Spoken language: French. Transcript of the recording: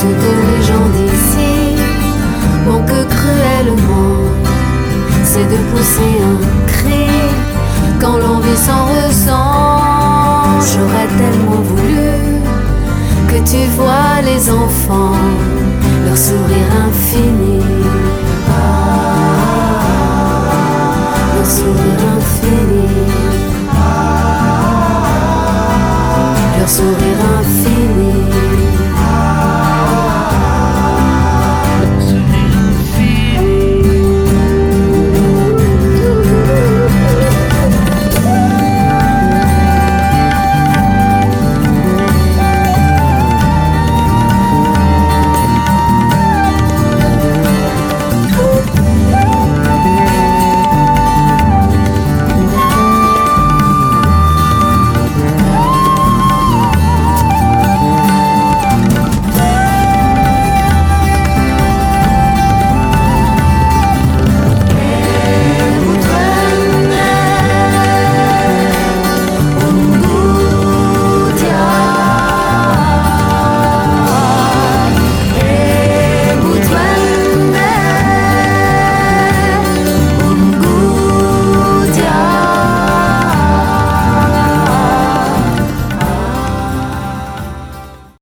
ce que les gens d'ici manquent cruellement, c'est de pousser un cri quand l'envie s'en ressent. J'aurais tellement voulu que tu vois les enfants, leur sourire infini, leur sourire infini, leur sourire